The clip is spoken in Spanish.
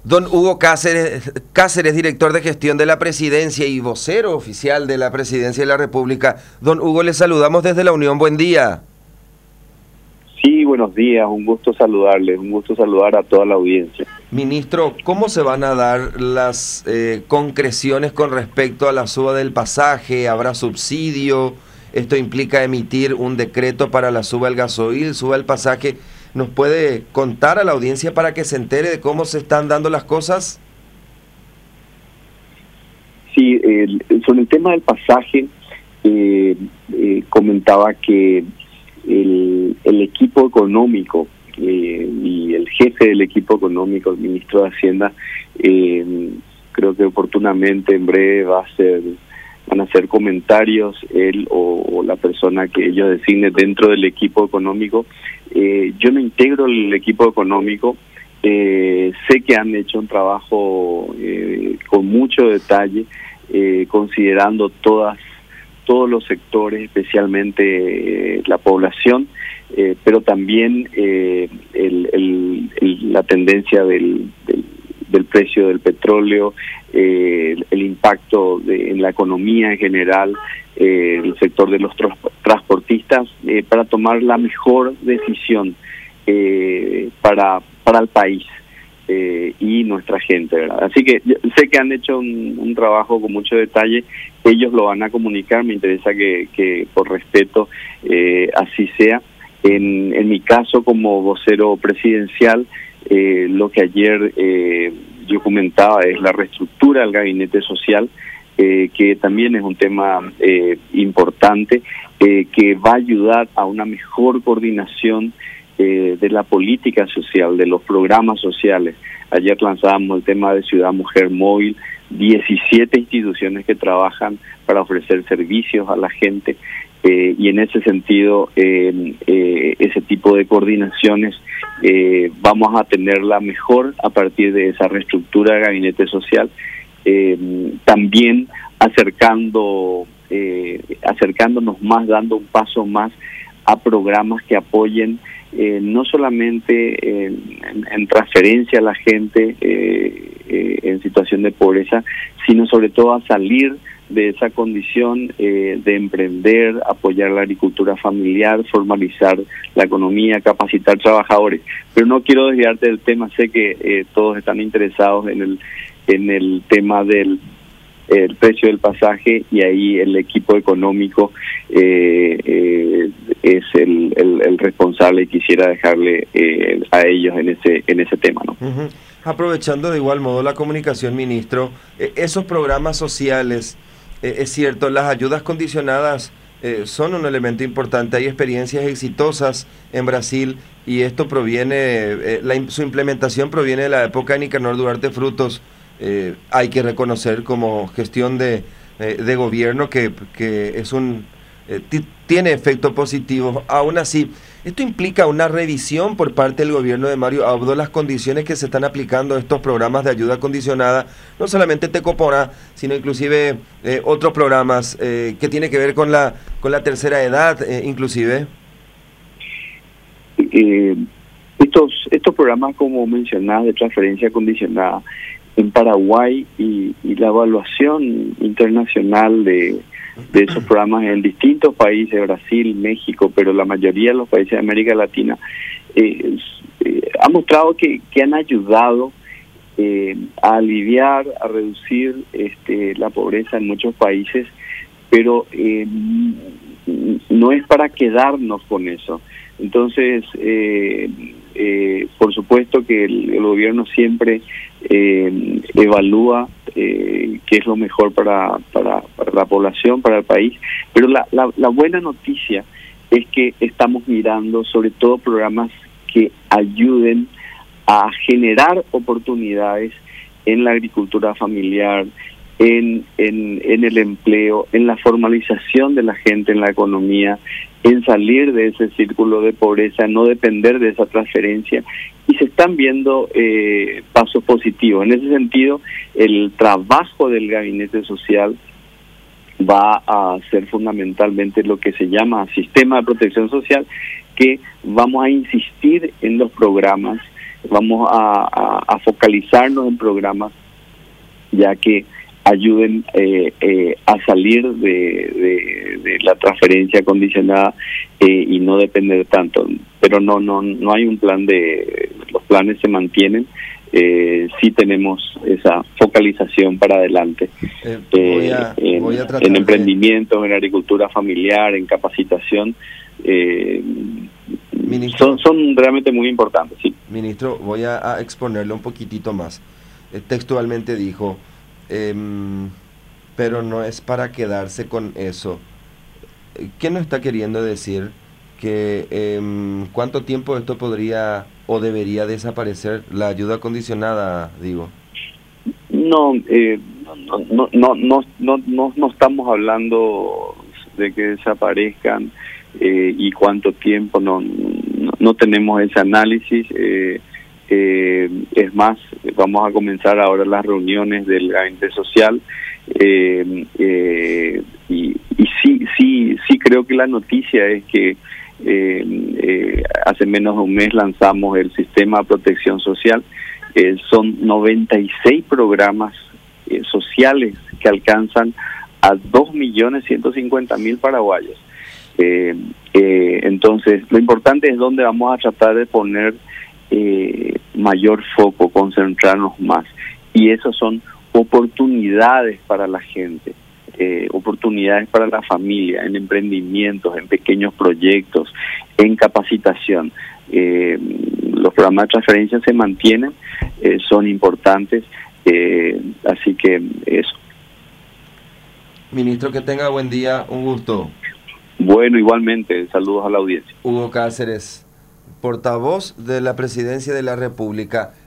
Don Hugo Cáceres, director de gestión de la Presidencia y vocero oficial de la Presidencia de la República. Don Hugo, le saludamos desde la Unión. Buen día. Sí, buenos días. Un gusto saludarles, un gusto saludar a toda la audiencia. Ministro, ¿cómo se van a dar las concreciones con respecto a la suba del pasaje? ¿Habrá subsidio? ¿Esto implica emitir un decreto para la suba del gasoil, suba el pasaje? ¿Nos puede contar a la audiencia para que se entere de cómo se están dando las cosas? Sí, sobre el tema del pasaje, comentaba que el equipo económico y el jefe del equipo económico, el ministro de Hacienda, creo que oportunamente en breve van a hacer comentarios él o la persona que ellos designen dentro del equipo económico. Yo no integro el equipo económico, sé que han hecho un trabajo con mucho detalle, considerando todos los sectores, especialmente la población, pero también la tendencia del precio del petróleo, el impacto en la economía en general, el sector de los transportistas, para tomar la mejor decisión para el país y nuestra gente, ¿verdad? Así que sé que han hecho un trabajo con mucho detalle, ellos lo van a comunicar, me interesa que por respeto así sea. En mi caso, como vocero presidencial, lo que ayer yo comentaba es la reestructura del gabinete social, que también es un tema importante, que va a ayudar a una mejor coordinación de la política social, de los programas sociales. Ayer lanzábamos el tema de Ciudad Mujer Móvil, 17 instituciones que trabajan para ofrecer servicios a la gente, y en ese sentido, ese tipo de coordinaciones vamos a tenerla mejor a partir de esa reestructura del gabinete social, también acercándonos más, dando un paso más a programas que apoyen no solamente en transferencia a la gente en situación de pobreza, sino sobre todo a salir de esa condición de emprender, apoyar la agricultura familiar, formalizar la economía, capacitar trabajadores. Pero no quiero desviarte del tema, sé que todos están interesados en el tema del precio del pasaje, y ahí el equipo económico es el responsable, y quisiera dejarle a ellos en ese tema, ¿no? Uh-huh. Aprovechando de igual modo la comunicación, ministro, esos programas sociales, es cierto, las ayudas condicionadas son un elemento importante. Hay experiencias exitosas en Brasil y esto proviene, su implementación proviene de la época de Nicanor Duarte Frutos. Hay que reconocer como gestión de gobierno que es tiene efecto positivo. Aún así, esto implica una revisión por parte del gobierno de Mario Abdo, las condiciones que se están aplicando a estos programas de ayuda condicionada, no solamente Tecopona, sino inclusive otros programas que tienen que ver con la tercera edad, inclusive. Estos programas, como mencionás, de transferencia condicionada en Paraguay, y la evaluación internacional de esos programas en distintos países, Brasil, México, pero la mayoría de los países de América Latina, ha mostrado que han ayudado a aliviar, a reducir la pobreza en muchos países, pero no es para quedarnos con eso. Entonces, por supuesto que el gobierno siempre evalúa qué es lo mejor para la población, para el país, pero la buena noticia es que estamos mirando sobre todo programas que ayuden a generar oportunidades en la agricultura familiar, en el empleo, en la formalización de la gente en la economía, en salir de ese círculo de pobreza, no depender de esa transferencia, y se están viendo pasos positivos. En ese sentido, el trabajo del gabinete social va a ser fundamentalmente lo que se llama sistema de protección social, que vamos a insistir en los programas vamos a focalizarnos en programas ya que ayuden a salir de la transferencia condicionada y no depender tanto. Pero no hay un plan los planes se mantienen. Sí tenemos esa focalización para adelante voy a tratar en emprendimientos, en agricultura familiar, en capacitación. Son realmente muy importantes. Sí. Ministro, voy a exponerlo un poquitito más. Textualmente dijo, pero no es para quedarse con eso. ¿Qué nos está queriendo decir? Que ¿cuánto tiempo esto podría o debería desaparecer, la ayuda condicionada, digo? No estamos hablando de que desaparezcan y cuánto tiempo, no tenemos ese análisis. Es más, vamos a comenzar ahora las reuniones del gabinete social y sí creo que la noticia es que hace menos de un mes lanzamos el sistema de protección social. Son 96 programas sociales que alcanzan a 2.150.000 paraguayos. Entonces, lo importante es dónde vamos a tratar de poner mayor foco, concentrarnos más. Y esas son oportunidades para la gente, oportunidades para la familia, en emprendimientos, en pequeños proyectos, en capacitación. Los programas de transferencia se mantienen, son importantes, así que eso. Ministro, que tenga buen día, un gusto. Bueno, igualmente, saludos a la audiencia. Hugo Cáceres, portavoz de la Presidencia de la República.